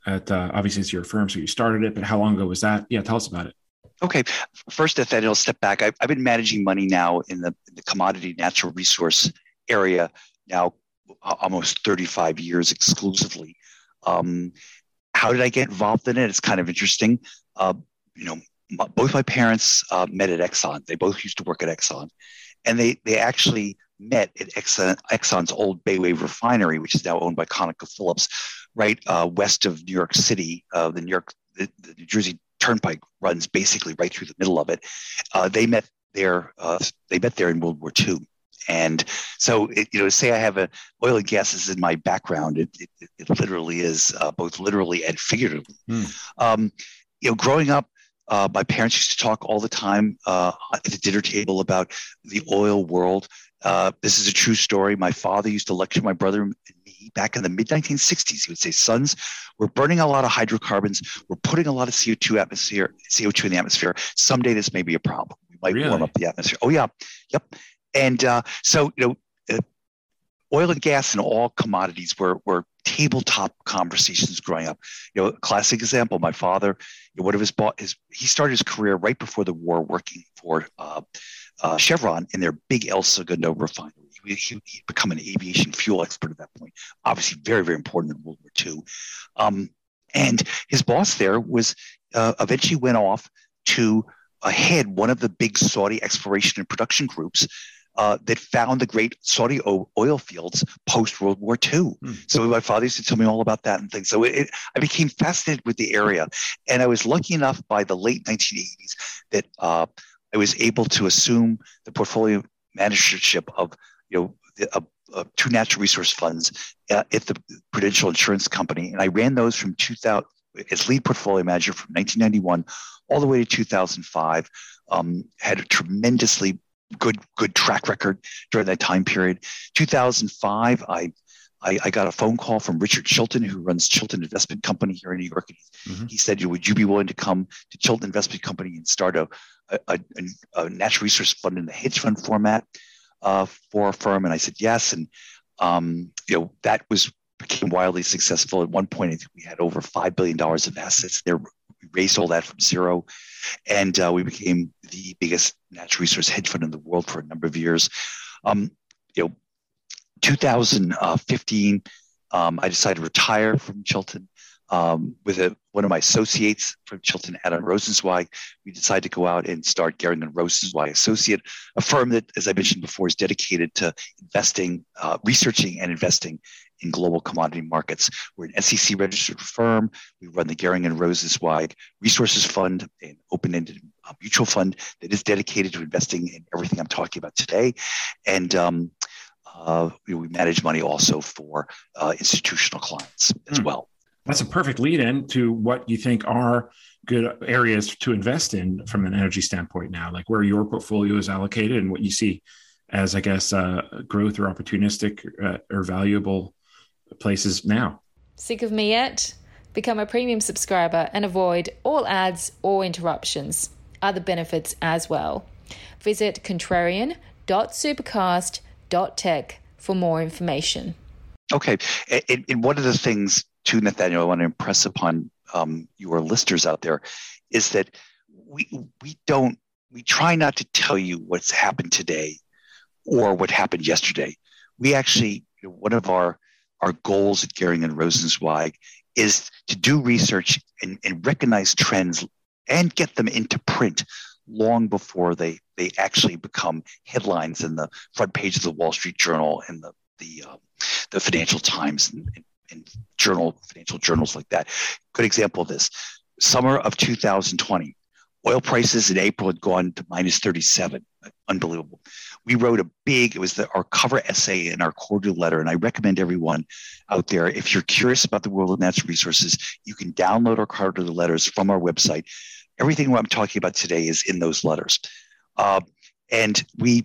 Speaker 3: at uh, obviously it's your firm, so you started it, but how long ago was that? Yeah, tell us about it.
Speaker 4: Okay. First, Nathaniel, step back. I've, I've been managing money now in the, in the commodity natural resource area now almost thirty-five years exclusively. Um, how did I get involved in it? It's kind of interesting. Uh, you know, my, both my parents uh, met at Exxon. They both used to work at Exxon, and they they actually met at Exxon, Exxon's old Bay Wave refinery, which is now owned by ConocoPhillips, right uh, west of New York City. Uh, the New York, the, the New Jersey Turnpike runs basically right through the middle of it. Uh, they met there. Uh, they met there in World War Two. And so, it, you know, to say I have a oil and gas is in my background, it, it, it literally is, uh, both literally and figuratively. Mm. Um, you know, growing up, uh, my parents used to talk all the time uh, at the dinner table about the oil world. Uh, this is a true story. My father used to lecture my brother and me back in the mid nineteen sixties. He would say, "Sons, we're burning a lot of hydrocarbons. We're putting a lot of C O two atmosphere, C O two in the atmosphere. Someday this may be a problem. We might really? warm up the atmosphere." Oh yeah, yep. And uh, so, you know, uh, oil and gas and all commodities were were tabletop conversations growing up. You know, a classic example, my father, you know, one of his, bo- his, he started his career right before the war working for uh, uh, Chevron in their big El Segundo refinery. He, he, he'd become an aviation fuel expert at that point, obviously very, very important in World War Two. Um, and his boss there was uh, eventually went off to uh, head one of the big Saudi exploration and production groups Uh, that found the great Saudi o- oil fields post-World War Two. Mm. So my father used to tell me all about that and things. So it, it, I became fascinated with the area. And I was lucky enough by the late nineteen eighties that uh, I was able to assume the portfolio managership of, you know, the, uh, uh, two natural resource funds uh, at the Prudential Insurance Company. And I ran those from two thousand as lead portfolio manager from nineteen ninety-one all the way to two thousand five. Um, had a tremendously good good track record during that time period. two thousand five, I, I I got a phone call from Richard Chilton, who runs Chilton Investment Company here in New York. Mm-hmm. He said, "Would you be willing to come to Chilton Investment Company and start a a, a, a natural resource fund in the hedge fund format uh, for a firm?" And I said yes. And um, you know, that was became wildly successful. At one point, I think we had over five billion dollars of assets there. We raised all that from zero, and uh, we became the biggest natural resource hedge fund in the world for a number of years. Um, you know, two thousand fifteen, um, I decided to retire from Chilton um, with a, one of my associates from Chilton, Adam Rosenzweig. We decided to go out and start Gehring and Rosenzweig Associate, a firm that, as I mentioned before, is dedicated to investing, uh, researching and investing in global commodity markets. We're an S E C registered firm. We run the Gehring and Rosenzweig Resources Fund, an open-ended uh, mutual fund that is dedicated to investing in everything I'm talking about today. And um, uh, we, we manage money also for uh, institutional clients as mm. well.
Speaker 3: That's a perfect lead-in to what you think are good areas to invest in from an energy standpoint now, like where your portfolio is allocated and what you see as, I guess, uh, growth or opportunistic uh, or valuable places now.
Speaker 2: Sick of me yet? Become a premium subscriber and avoid all ads or interruptions. Other benefits as well. Visit contrarian dot supercast dot tech for more information.
Speaker 4: Okay. And, and one of the things, too, Nathaniel, I want to impress upon um, your listeners out there is that we we don't, we try not to tell you what's happened today or what happened yesterday. We actually, you know, one of our Our goals at Gehring and Rosenzweig is to do research and, and recognize trends and get them into print long before they, they actually become headlines in the front page of the Wall Street Journal and the the, um, the Financial Times and, and, and journal financial journals like that. Good example of this: summer of two thousand twenty, oil prices in April had gone to minus thirty-seven. Unbelievable. We wrote a big, it was the, our cover essay in our quarterly letter. And I recommend everyone out there, if you're curious about the world of natural resources, you can download our quarterly letters from our website. Everything I'm talking about today is in those letters. Uh, and we,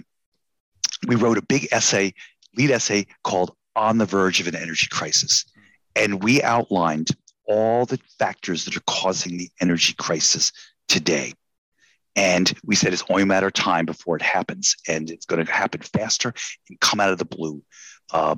Speaker 4: we wrote a big essay, lead essay called On the Verge of an Energy Crisis. And we outlined all the factors that are causing the energy crisis today. And we said it's only a matter of time before it happens, and it's going to happen faster and come out of the blue. Um,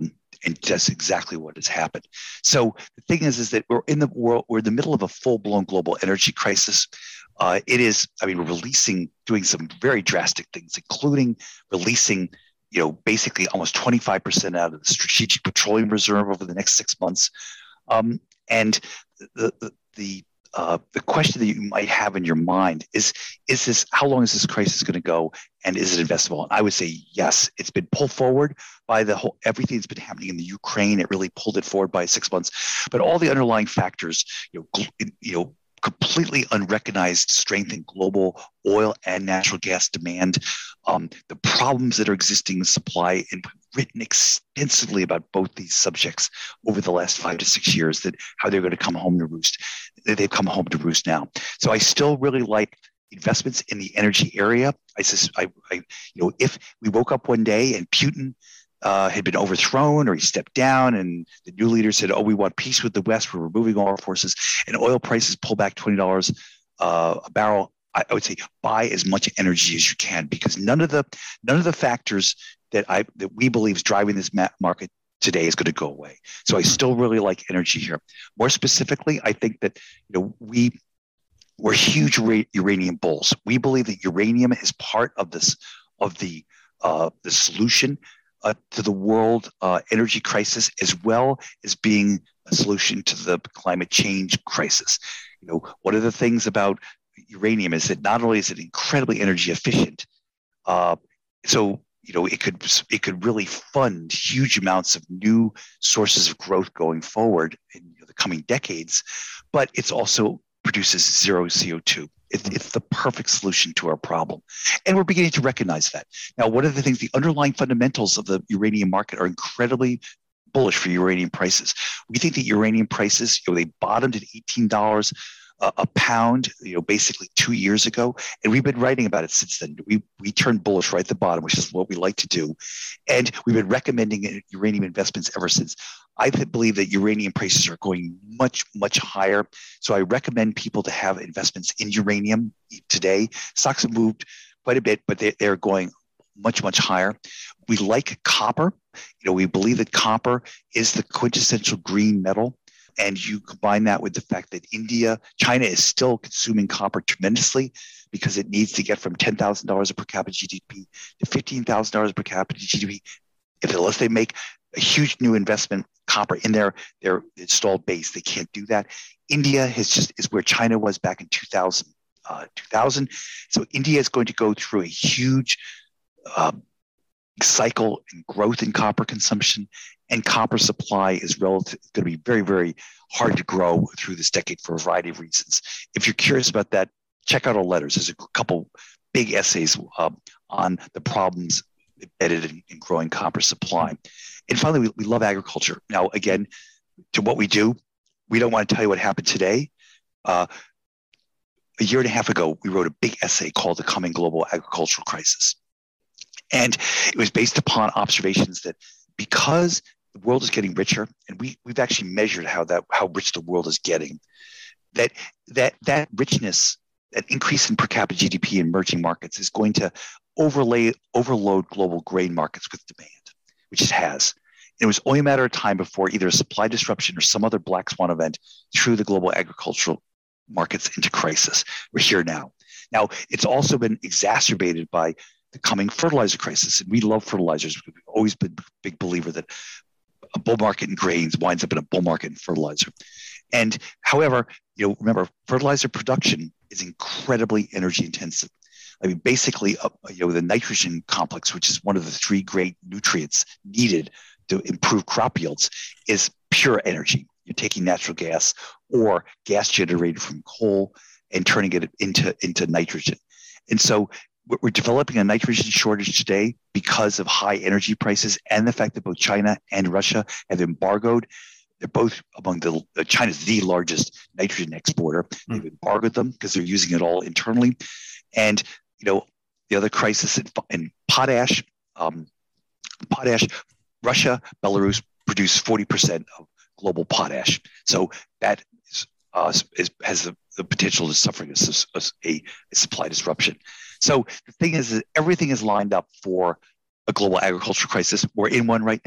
Speaker 4: And that's exactly what has happened. So the thing is, is that we're in the world, we're in the middle of a full-blown global energy crisis. Uh, it is, I mean, we're releasing, doing some very drastic things, including releasing, you know, basically almost twenty-five percent out of the strategic petroleum reserve over the next six months. Um, and the, the, the Uh, the question that you might have in your mind is, is this, how long is this crisis going to go, and is it investable? And I would say yes. It's been pulled forward by the whole, everything that's been happening in the Ukraine. It really pulled it forward by six months. But all the underlying factors, you know, gl- you know, completely unrecognized strength in global oil and natural gas demand, um, the problems that are existing in supply, and written extensively about both these subjects over the last five to six years, that how they're going to come home to roost. They've come home to roost now. So I still really like investments in the energy area. I, I, I you know, if we woke up one day and Putin uh, had been overthrown, or he stepped down, and the new leader said, "Oh, we want peace with the West. We're removing all our forces," and oil prices pull back twenty dollars uh, a barrel, I, I would say buy as much energy as you can, because none of the none of the factors that I that we believe is driving this market today is going to go away. So I still really like energy here. More specifically, I think that, you know, we we're huge uranium bulls. We believe that uranium is part of this of the uh, the solution uh, to the world uh, energy crisis, as well as being a solution to the climate change crisis. You know, one of the things about uranium is that not only is it incredibly energy efficient, uh, so you know, it could it could really fund huge amounts of new sources of growth going forward in, you know, the coming decades, but it's also produces zero C O two. It, it's the perfect solution to our problem. And we're beginning to recognize that. Now, one of the things, the underlying fundamentals of the uranium market are incredibly bullish for uranium prices. We think that uranium prices, you know, they bottomed at eighteen dollars a pound, you know, basically two years ago, and we've been writing about it since then. We we turned bullish right at the bottom, which is what we like to do, and we've been recommending uranium investments ever since. I believe that uranium prices are going much much higher, so I recommend people to have investments in uranium today. Stocks have moved quite a bit, but they, they're going much much higher. We like copper. You know, we believe that copper is the quintessential green metal. And you combine that with the fact that India, China is still consuming copper tremendously, because it needs to get from ten thousand dollars per capita G D P to fifteen thousand dollars per capita G D P. If unless they make a huge new investment copper in their, their installed base, they can't do that. India has just is where China was back in two thousand. Uh, two thousand. So India is going to go through a huge uh, cycle and growth in copper consumption, and copper supply is relative going to be very, very hard to grow through this decade for a variety of reasons. If you're curious about that, check out our letters. There's a couple big essays uh, on the problems embedded in, in growing copper supply. And finally, we, we love agriculture. Now, again, to what we do, we don't want to tell you what happened today. Uh, a year and a half ago, we wrote a big essay called The Coming Global Agricultural Crisis. And it was based upon observations that because the world is getting richer, and we, we've actually measured how that how rich the world is getting, that that that richness, that increase in per capita G D P in emerging markets is going to overlay overload global grain markets with demand, which it has. It was only a matter of time before either a supply disruption or some other black swan event threw the global agricultural markets into crisis. We're here now. Now, it's also been exacerbated by the coming fertilizer crisis. And we love fertilizers. We've always been a big believer that a bull market in grains winds up in a bull market in fertilizer. And however, you know, remember, fertilizer production is incredibly energy intensive. I mean, basically, uh, you know, the nitrogen complex, which is one of the three great nutrients needed to improve crop yields, is pure energy. You're taking natural gas or gas generated from coal and turning it into, into nitrogen. And so we're developing a nitrogen shortage today because of high energy prices and the fact that both China and Russia have embargoed. They're both among the, uh, China's the largest nitrogen exporter. Mm. They've embargoed them because they're using it all internally. And, you know, the other crisis in, in potash, um, potash, Russia, Belarus produce forty percent of global potash. So that is, uh, is, has the, the potential to suffering a, a, a supply disruption. So the thing is that everything is lined up for a global agricultural crisis. We're in one right now.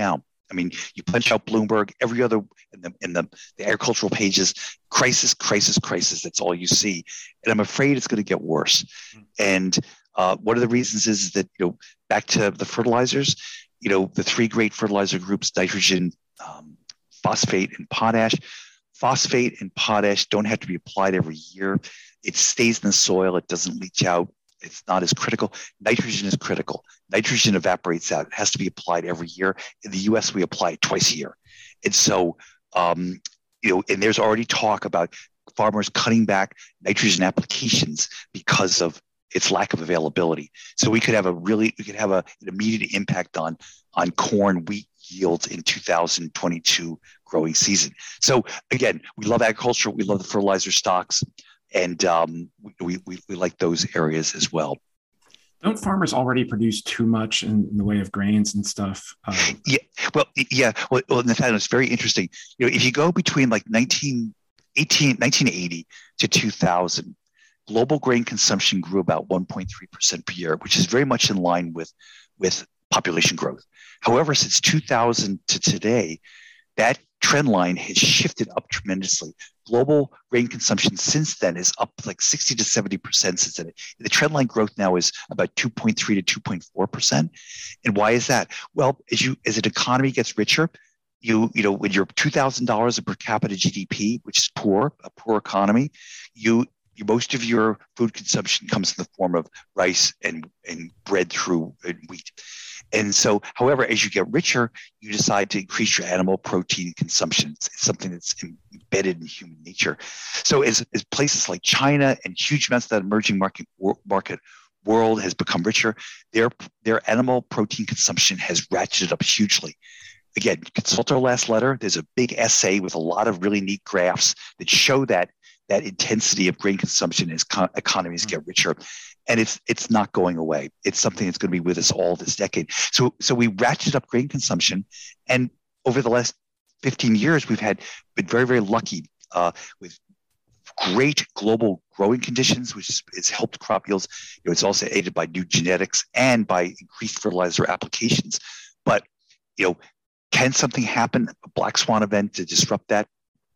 Speaker 4: I mean, you punch out Bloomberg, every other in the in the, the agricultural pages, crisis, crisis, crisis. That's all you see, and I'm afraid it's going to get worse. Mm-hmm. And uh, one of the reasons is that, you know, back to the fertilizers, you know, the three great fertilizer groups: nitrogen, um, phosphate, and potash. Phosphate and potash don't have to be applied every year. It stays in the soil. It doesn't leach out. It's not as critical. Nitrogen is critical. Nitrogen evaporates out. It has to be applied every year. In the U S, we apply it twice a year. And so, um, you know, and there's already talk about farmers cutting back nitrogen applications because of its lack of availability. So we could have a really, we could have a, an immediate impact on, on corn, wheat yields in two thousand twenty-two growing season. So again, we love agriculture. We love the fertilizer stocks. And um, we, we we like those areas as well.
Speaker 3: Don't farmers already produce too much in, in the way of grains and stuff? Um,
Speaker 4: yeah, well, yeah. Well, well, Nathaniel, it's very interesting. You know, if you go between like nineteen eighteen, nineteen eighty to two thousand, global grain consumption grew about one point three percent per year, which is very much in line with with population growth. However, since two thousand to today, that trend line has shifted up tremendously. Global grain consumption since then is up like sixty to seventy percent since then. The trend line growth now is about two point three to two point four percent. And why is that? Well, as you as an economy gets richer, you you know, when you're two thousand dollars of per capita G D P, which is poor, a poor economy, you You, most of your food consumption comes in the form of rice and, and bread through and wheat. And so, however, as you get richer, you decide to increase your animal protein consumption. It's, it's something that's embedded in human nature. So as, as places like China and huge amounts of that emerging market, market world has become richer, their, their animal protein consumption has ratcheted up hugely. Again, consult our last letter. There's a big essay with a lot of really neat graphs that show that that intensity of grain consumption as co- economies get richer, and it's it's not going away. It's something that's going to be with us all this decade. So so we ratcheted up grain consumption, and over the last fifteen years, we've had been very very lucky uh, with great global growing conditions, which has, has helped crop yields. You know, it's also aided by new genetics and by increased fertilizer applications. But you know, can something happen, a black swan event, to disrupt that?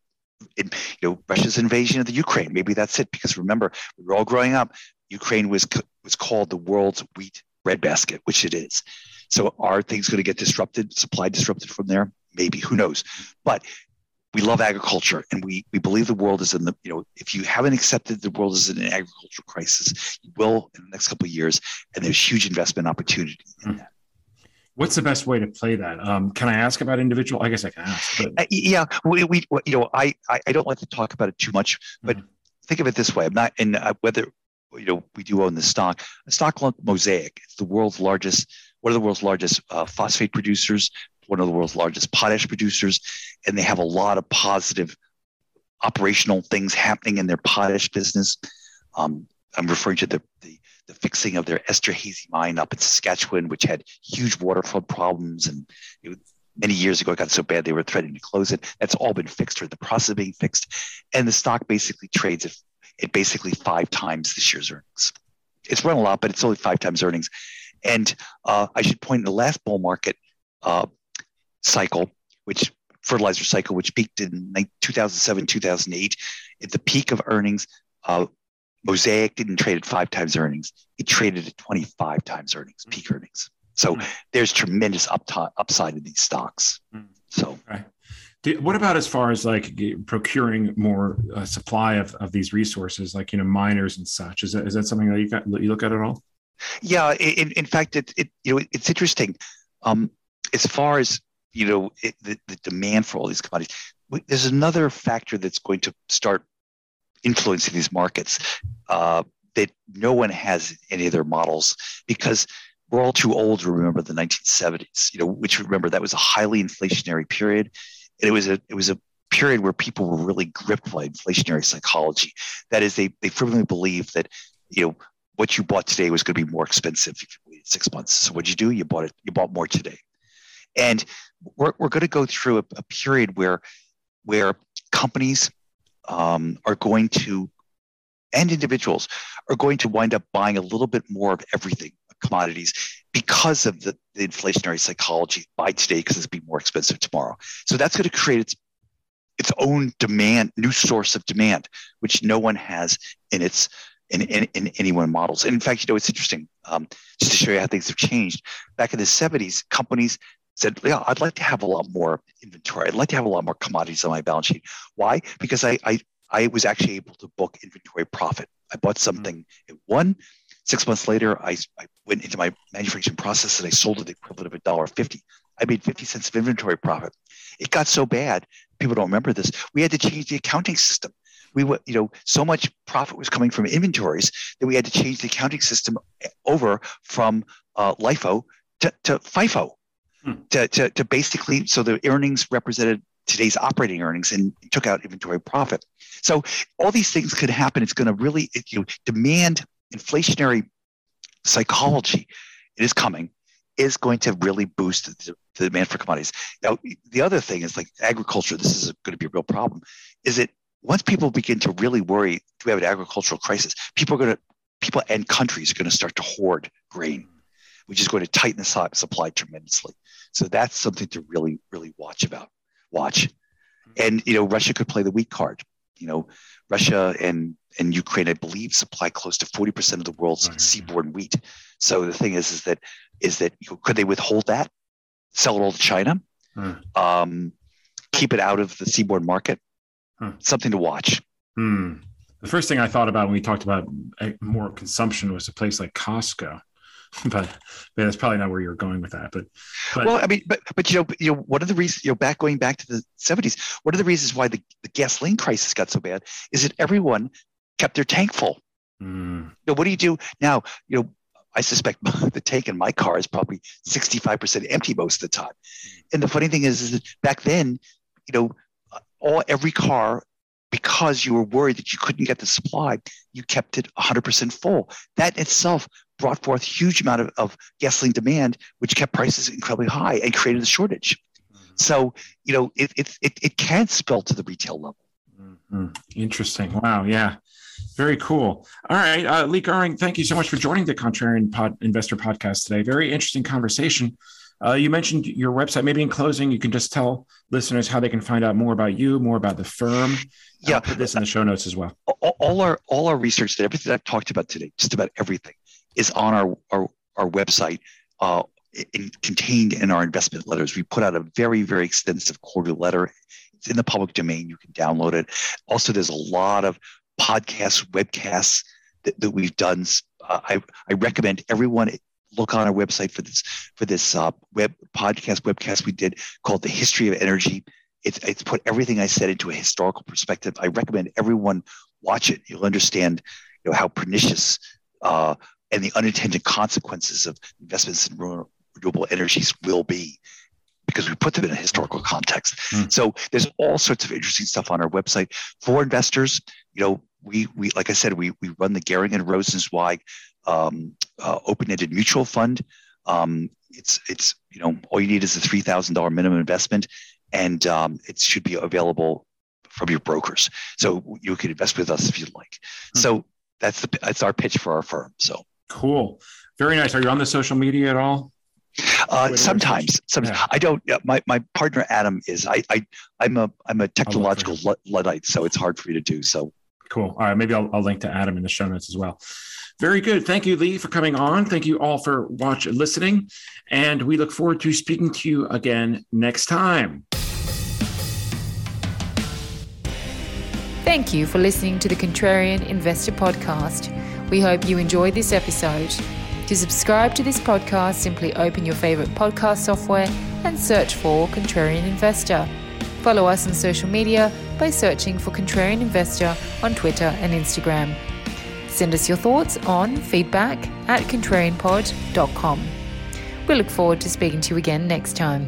Speaker 4: In, you know, Russia's invasion of the Ukraine. Maybe that's it. Because remember, we were all growing up, Ukraine was was called the world's wheat breadbasket, which it is. So are things going to get disrupted, supply disrupted from there? Maybe. Who knows? But we love agriculture, and we we believe the world is in the, you know, if you haven't accepted the world is in an agricultural crisis, you will in the next couple of years, and there's huge investment opportunity in that.
Speaker 3: What's the best way to play that? Um, can I ask about individual? I guess I can ask. But...
Speaker 4: Uh, yeah, we, we, you know, I, I, I don't like to talk about it too much, but mm-hmm. think of it this way: I'm not, and uh, whether, you know, we do own the stock. A stock like Mosaic, it's the world's largest, one of the world's largest uh, phosphate producers, one of the world's largest potash producers, and they have a lot of positive operational things happening in their potash business. Um, I'm referring to the the the fixing of their Esterhazy mine up in Saskatchewan, which had huge waterflood problems. And it, many years ago, it got so bad they were threatening to close it. That's all been fixed, or the process of being fixed. And the stock basically trades at, at basically five times this year's earnings. It's run a lot, but it's only five times earnings. And uh, I should point in the last bull market uh, cycle, which fertilizer cycle, which peaked in two thousand seven, two thousand eight, at the peak of earnings, uh, Mosaic didn't trade at five times earnings. It traded at twenty-five times earnings, peak earnings. So mm-hmm. there's tremendous up upside in these stocks. Mm-hmm. So,
Speaker 3: right. Do, what about as far as like procuring more uh, supply of, of these resources, like, you know, miners and such? Is that is that something that you got, you look at at all?
Speaker 4: Yeah, in, in fact, it, it you know it's interesting. Um, as far as you know, it, the, the demand for all these commodities, there's another factor that's going to start influencing these markets uh, that no one has in any of their models, because we're all too old to remember the nineteen seventies, you know, which remember that was a highly inflationary period. And it was a it was a period where people were really gripped by inflationary psychology. That is, they they firmly believed that, you know, what you bought today was going to be more expensive if you waited six months. So what'd you do? You bought it, you bought more today. And we're we're going to go through a, a period where where companies Um, are going to, and individuals are going to wind up buying a little bit more of everything, a commodities because of the, the inflationary psychology. Buy today because it's be more expensive tomorrow. So that's going to create its its own demand, new source of demand, which no one has in its in, in, in any one models. And in fact, you know, it's interesting, um, just to show you how things have changed. Back in the seventies, companies said, yeah, I'd like to have a lot more inventory. I'd like to have a lot more commodities on my balance sheet. Why? Because I I, I was actually able to book inventory profit. I bought something at one. Six months later, I, I went into my manufacturing process and I sold it the equivalent of a dollar fifty. I made fifty cents of inventory profit. It got so bad, people don't remember this. We had to change the accounting system. We were, you know, so much profit was coming from inventories that we had to change the accounting system over from uh, LIFO to, to FIFO, hmm. to, to, to basically, so the earnings represented today's operating earnings and took out inventory profit. So all these things could happen. It's going to really, you know, demand inflationary psychology. It is coming. Is going to really boost the, the demand for commodities. Now, the other thing is like agriculture. This is going to be a real problem. Is that once people begin to really worry, do we have an agricultural crisis? People are going to, people and countries are going to start to hoard grain, which is going to tighten the supply tremendously. So that's something to really, really watch about. Watch, and you know, Russia could play the weak card. You know, Russia and and Ukraine, I believe, supply close to forty percent of the world's oh, yeah. seaborne wheat. So the thing is, is that is that you know, could they withhold that, sell it all to China, hmm. um, keep it out of the seaborne market? Hmm. Something to watch.
Speaker 3: Hmm. The first thing I thought about when we talked about more consumption was a place like Costco. But, but that's probably not where you're going with that. But, but
Speaker 4: well, I mean, but but you know, you know, one of the reasons, you know, back going back to the seventies, one of the reasons why the, the gasoline crisis got so bad is that everyone kept their tank full. Mm. You know, what do you do now? You know, I suspect the tank in my car is probably sixty-five percent empty most of the time. And the funny thing is, is that back then, you know, all every car, because you were worried that you couldn't get the supply, you kept it one hundred percent full. That itself brought forth huge amount of, of gasoline demand, which kept prices incredibly high and created a shortage. Mm-hmm. So, you know, it, it it it can spill to the retail level.
Speaker 3: Mm-hmm. Interesting. Wow. Yeah. Very cool. All right. Uh, Lee Goehring, thank you so much for joining the Contrarian Pod, Investor Podcast today. Very interesting conversation. Uh, you mentioned your website. Maybe in closing, you can just tell listeners how they can find out more about you, more about the firm. Yeah. I'll put this in the show notes as well.
Speaker 4: All, all our all our research, everything I've talked about today, just about everything, is on our our, our website, uh, in, contained in our investment letters. We put out a very, very extensive quarterly letter. It's in the public domain. You can download it. Also, there's a lot of podcasts, webcasts that, that we've done. Uh, I, I recommend everyone look on our website for this for this uh, web podcast webcast we did called The History of Energy. It's it's put everything I said into a historical perspective. I recommend everyone watch it. You'll understand, you know, how pernicious uh, and the unintended consequences of investments in renewable energies will be, because we put them in a historical context. Mm. So there's all sorts of interesting stuff on our website for investors. You know, we we like I said, we we run the Goehring and Rosenzweig um, uh, open-ended mutual fund. Um, it's it's you know, all you need is a three thousand dollars minimum investment, and um, it should be available from your brokers. So you can invest with us if you'd like. Mm. So that's the that's our pitch for our firm. So
Speaker 3: cool, very nice. Are you on the social media at all?
Speaker 4: Uh, sometimes, sometimes yeah. I don't. Uh, my my partner Adam is. I I I'm a I'm a technological Luddite, so it's hard for me to do. So
Speaker 3: cool. All right, maybe I'll I'll link to Adam in the show notes as well. Very good. Thank you, Lee, for coming on. Thank you all for watching, listening, and we look forward to speaking to you again next time.
Speaker 2: Thank you for listening to the Contrarian Investor Podcast. We hope you enjoyed this episode. To subscribe to this podcast, simply open your favorite podcast software and search for Contrarian Investor. Follow us on social media by searching for Contrarian Investor on Twitter and Instagram. Send us your thoughts on feedback at contrarian pod dot com. We look forward to speaking to you again next time.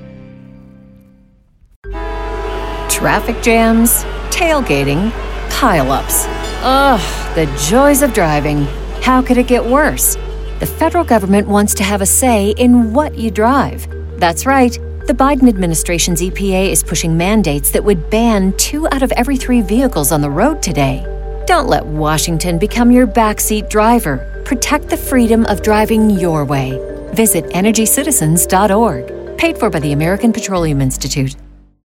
Speaker 5: Traffic jams, tailgating, pile-ups. Ugh, the joys of driving. How could it get worse? The federal government wants to have a say in what you drive. That's right. The Biden administration's E P A is pushing mandates that would ban two out of every three vehicles on the road today. Don't let Washington become your backseat driver. Protect the freedom of driving your way. Visit energy citizens dot org. Paid for by the American Petroleum Institute.